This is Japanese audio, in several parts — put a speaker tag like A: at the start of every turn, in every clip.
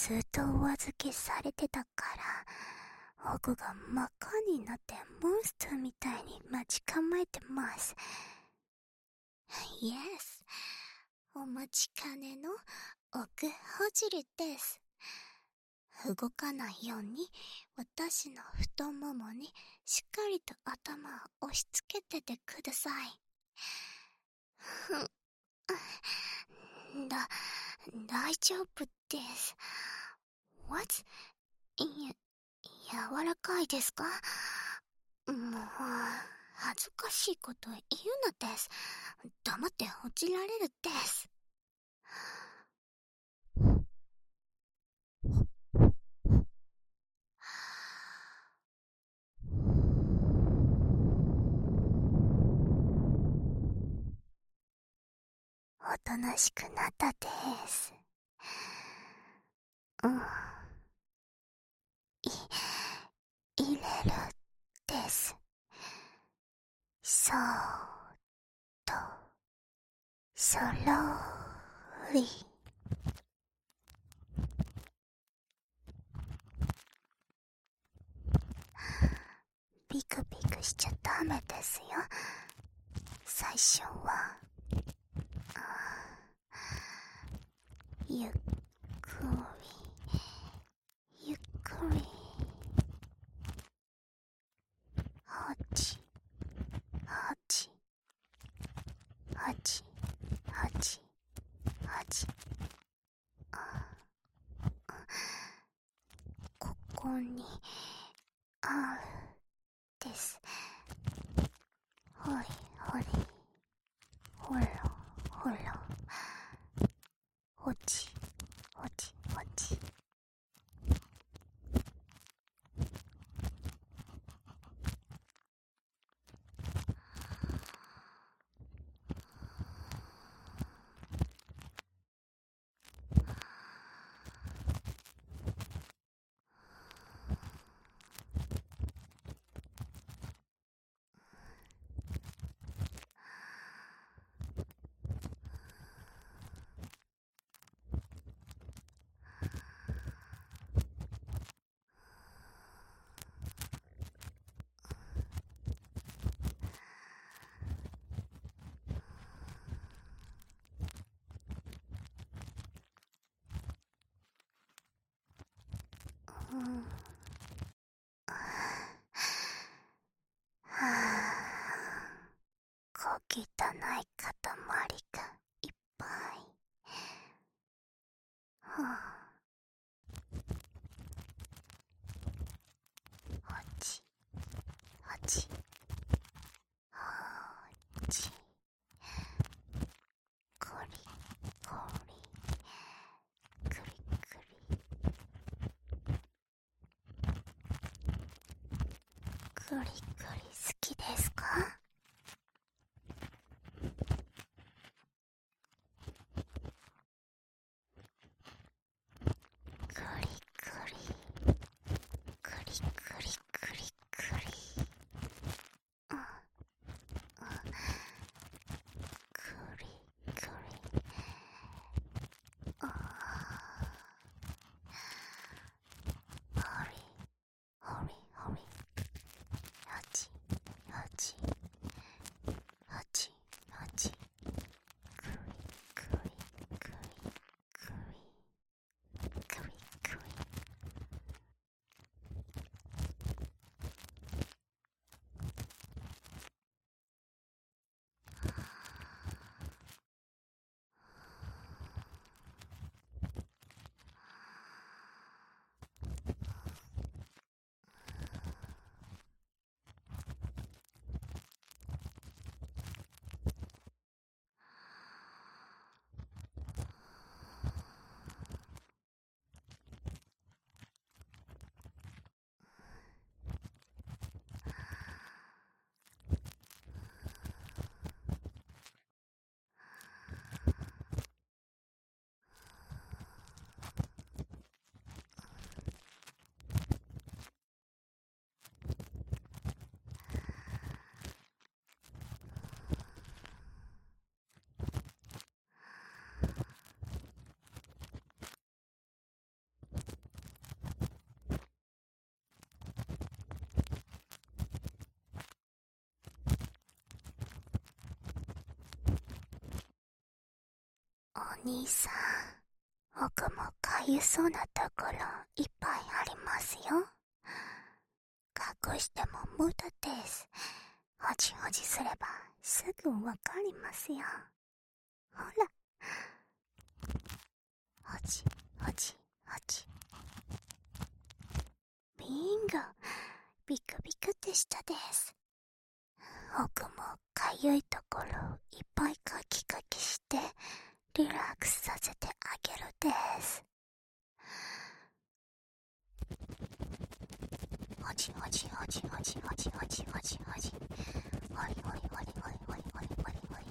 A: ずっとお預けされてたから、奥が真っ赤になってモンスターみたいに待ち構えてます。イエス、お待ちかねの奥ほじりです。動かないように私の太ももにしっかりと頭を押し付けててください。大丈夫です。What? 柔らかいですか？もう、恥ずかしいこと言うなです。黙って落ちられるです。おとなしくなったです。入れるです。そーっと、そろーり。ビクビクしちゃダメですよ。最初はゆっくりゆっくり、はちはちはちはちはち、ここにあるです。ほいほり、ほろほろ、ほちほちほち。小汚い塊がいっぱい。はちはちはち、こりこり、くりくり、くりくり好きですか？くりくりくりくりくりくり、くりくり、ほりほりほり、はちはち兄さん、奥もかゆそうなところいっぱいありますよ。隠しても無駄です。ほじほじすればすぐわかりますよ。ほら。ほじほじほじ。ビンゴ。ビクビクってしたです。奥もかゆいところいっぱいカキカキしてリラックスさせてあげるです。ほじほじほじほじほじほじほじほじ。ほりほりほりほりほりほりほりほり。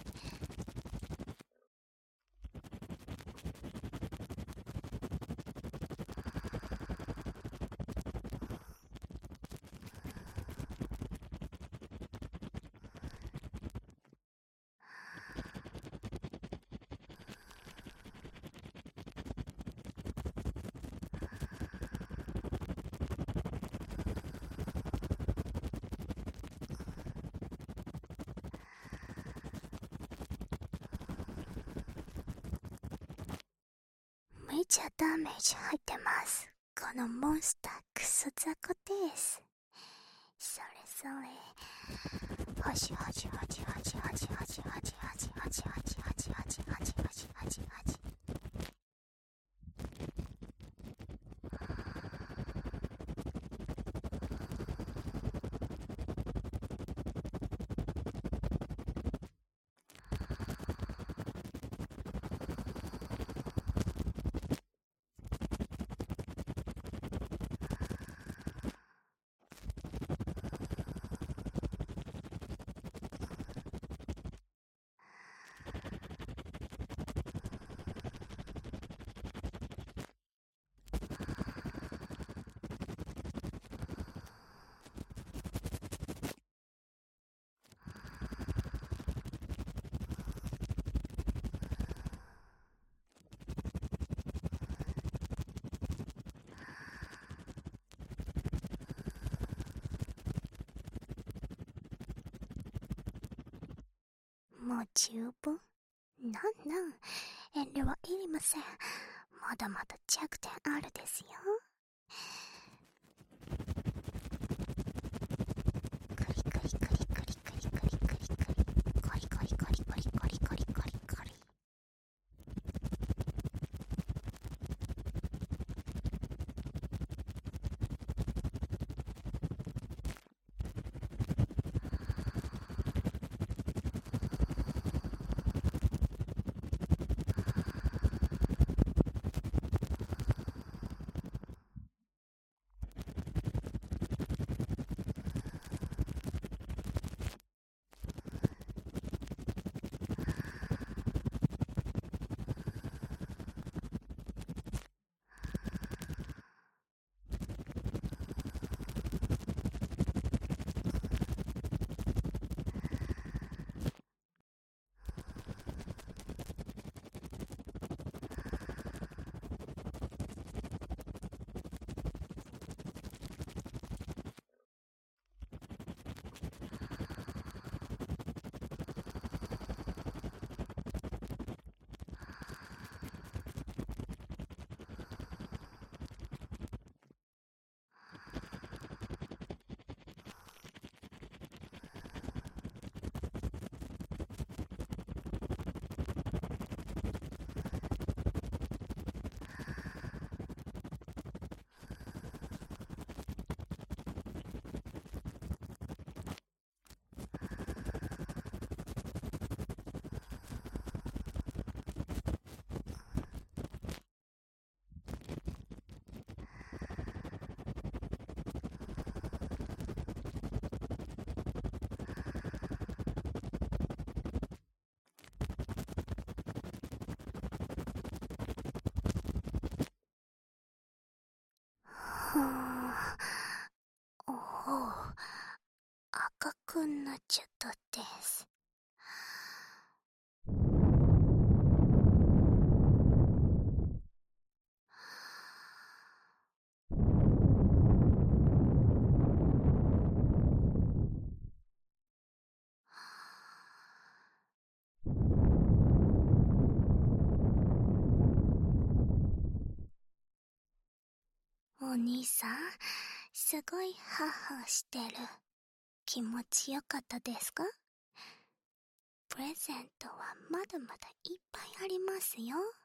A: めちゃダメージ入ってます。このモンスタークソ雑魚です。それそれ。ほじほじほじほじほじほじほじほじほじほじほじほじほじほじほじほじ。もう十分。遠慮はいりません。まだまだ弱点あるですよ。クリクリクリクリクリクリクリクリコリコリコリコリコリコリコリコリ。おお、赤くなっちゃったです。 お兄さん、すごいハハしてる。気持ちよかったですか？プレゼントはまだまだいっぱいありますよ。